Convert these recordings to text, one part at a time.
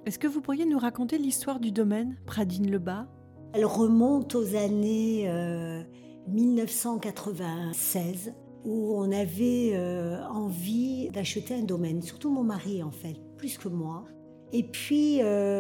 Est-ce que vous pourriez nous raconter l'histoire du domaine Pradines-le-Bas? Elle remonte aux années 1996 où on avait envie d'acheter un domaine, surtout mon mari en fait, plus que moi. Et puis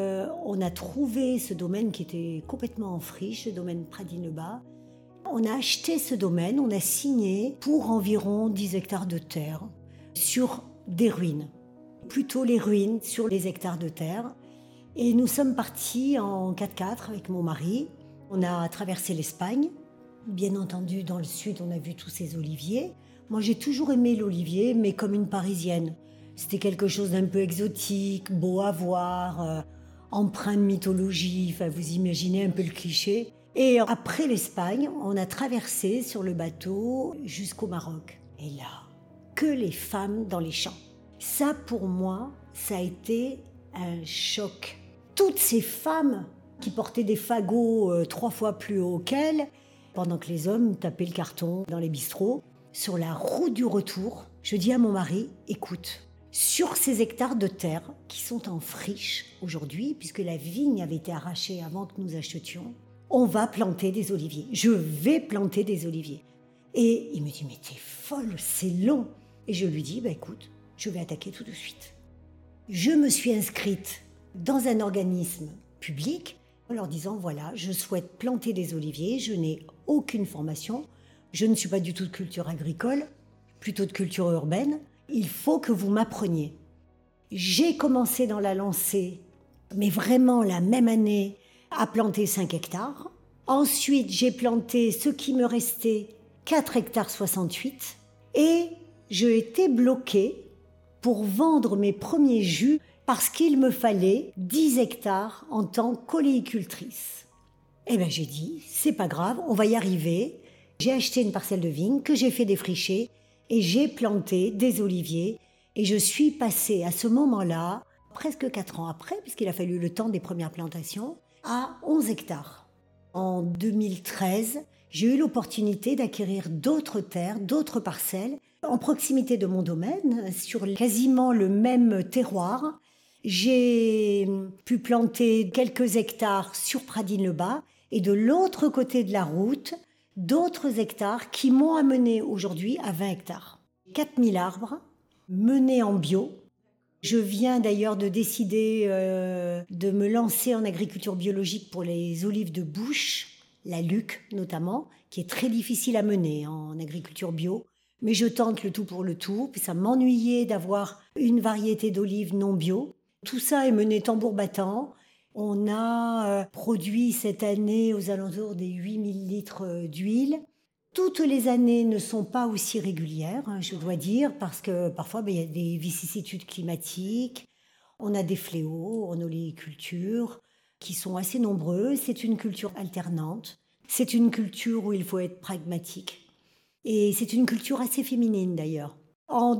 on a trouvé ce domaine qui était complètement en friche, le domaine Pradines-le-Bas. On a acheté ce domaine, on a signé pour environ 10 hectares de terre sur des ruines. Plutôt les ruines sur les hectares de terre. Et nous sommes partis en 4x4 avec mon mari. On a traversé l'Espagne. Bien entendu, dans le sud, on a vu tous ces oliviers. Moi, j'ai toujours aimé l'olivier, mais comme une Parisienne. C'était quelque chose d'un peu exotique, beau à voir, empreint de mythologie. Enfin, vous imaginez un peu le cliché. Et après l'Espagne, on a traversé sur le bateau jusqu'au Maroc. Et là, que les femmes dans les champs. Ça, pour moi, ça a été un choc. Toutes ces femmes qui portaient des fagots 3 fois plus hauts qu'elles, pendant que les hommes tapaient le carton dans les bistrots, sur la route du retour, je dis à mon mari, écoute, sur ces hectares de terre qui sont en friche aujourd'hui, puisque la vigne avait été arrachée avant que nous achetions, on va planter des oliviers. Je vais planter des oliviers. Et il me dit, mais t'es folle, c'est long. Et je lui dis, écoute, je vais attaquer tout de suite. Je me suis inscrite dans un organisme public en leur disant, voilà, je souhaite planter des oliviers, je n'ai aucune formation, je ne suis pas du tout de culture agricole, plutôt de culture urbaine, il faut que vous m'appreniez. J'ai commencé dans la lancée, mais vraiment la même année, à planter 5 hectares. Ensuite, j'ai planté ce qui me restait, 4 hectares 68, et j'ai été bloquée pour vendre mes premiers jus parce qu'il me fallait 10 hectares en tant qu'oléicultrice. Eh bien j'ai dit, c'est pas grave, on va y arriver. J'ai acheté une parcelle de vigne que j'ai fait défricher et j'ai planté des oliviers. Et je suis passée à ce moment-là, presque 4 ans après, puisqu'il a fallu le temps des premières plantations, à 11 hectares. En 2013, j'ai eu l'opportunité d'acquérir d'autres terres, d'autres parcelles, en proximité de mon domaine, sur quasiment le même terroir. J'ai pu planter quelques hectares sur Pradines-le-Bas et de l'autre côté de la route, d'autres hectares qui m'ont amené aujourd'hui à 20 hectares. 4000 arbres menés en bio. Je viens d'ailleurs de décider de me lancer en agriculture biologique pour les olives de bouche, la Luc notamment, qui est très difficile à mener en agriculture bio. Mais je tente le tout pour le tout. Ça m'ennuyait d'avoir une variété d'olives non bio. Tout ça est mené tambour battant. On a produit cette année aux alentours des 8000 litres d'huile. Toutes les années ne sont pas aussi régulières, je dois dire, parce que parfois il y a des vicissitudes climatiques. On a des fléaux en oléiculture qui sont assez nombreux. C'est une culture alternante. C'est une culture où il faut être pragmatique. Et c'est une culture assez féminine d'ailleurs. En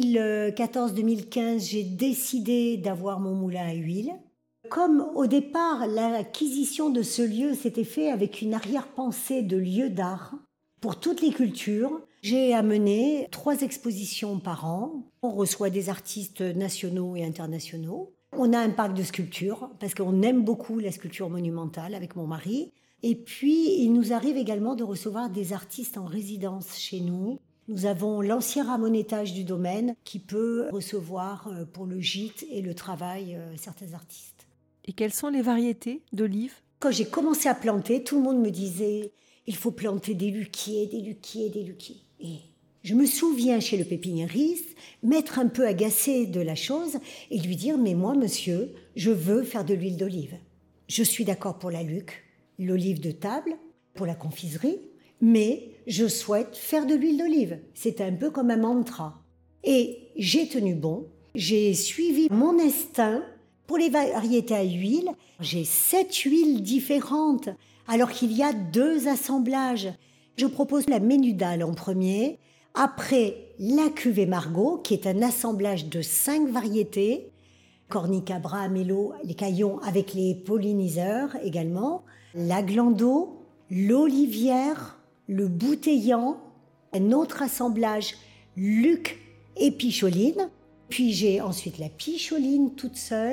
2014-2015, j'ai décidé d'avoir mon moulin à huile. Comme au départ, l'acquisition de ce lieu s'était fait avec une arrière-pensée de lieu d'art pour toutes les cultures, j'ai amené 3 expositions par an. On reçoit des artistes nationaux et internationaux. On a un parc de sculptures parce qu'on aime beaucoup la sculpture monumentale avec mon mari. Et puis, il nous arrive également de recevoir des artistes en résidence chez nous. Nous avons l'ancien ramonettage du domaine qui peut recevoir pour le gîte et le travail certains artistes. Et quelles sont les variétés d'olives? Quand j'ai commencé à planter, tout le monde me disait « il faut planter des luquiers, des luquiers, des luquiers ». Et je me souviens chez le pépiniériste m'être un peu agacée de la chose et lui dire « mais moi, monsieur, je veux faire de l'huile d'olive. Je suis d'accord pour la Luc, l'olive de table, pour la confiserie, mais je souhaite faire de l'huile d'olive. » C'est un peu comme un mantra. Et j'ai tenu bon, j'ai suivi mon instinct. Pour les variétés à huile, j'ai 7 huiles différentes, alors qu'il y a 2 assemblages. Je propose la Ménudal en premier, après la cuvée Margot, qui est un assemblage de 5 variétés, Cornicabra, Mélo, les Caillons avec les polliniseurs également, la Glando, l'Olivière, le Bouteillant, un autre assemblage Luc et Picholine. Puis j'ai ensuite la Picholine toute seule,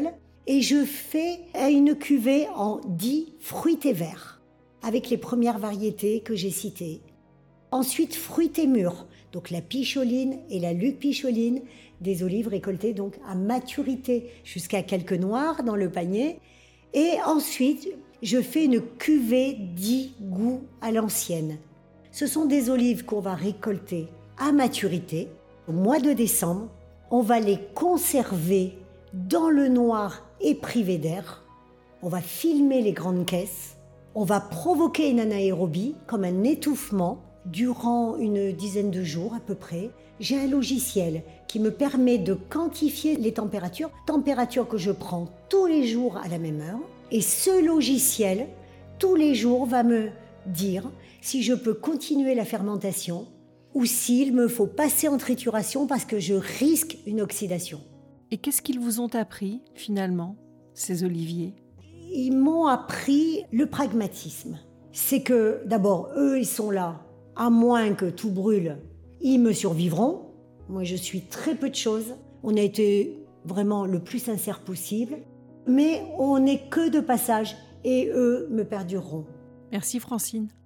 Et je fais une cuvée en 10 fruités verts, avec les premières variétés que j'ai citées. Ensuite, fruités mûrs, donc la picholine et la Luc picholine, des olives récoltées donc à maturité, jusqu'à quelques noirs dans le panier. Et ensuite, je fais une cuvée 10 goûts à l'ancienne. Ce sont des olives qu'on va récolter à maturité au mois de décembre. On va les conserver dans le noir et privé d'air. On va filmer les grandes caisses. On va provoquer une anaérobie, comme un étouffement, durant une dizaine de jours à peu près. J'ai un logiciel qui me permet de quantifier les températures que je prends tous les jours à la même heure. Et ce logiciel, tous les jours, va me dire si je peux continuer la fermentation ou s'il me faut passer en trituration parce que je risque une oxydation. Et qu'est-ce qu'ils vous ont appris, finalement, ces oliviers ? Ils m'ont appris le pragmatisme. C'est que, d'abord, eux, ils sont là. À moins que tout brûle, ils me survivront. Moi, je suis très peu de choses. On a été vraiment le plus sincère possible. Mais on n'est que de passage et eux me perdureront. Merci Francine.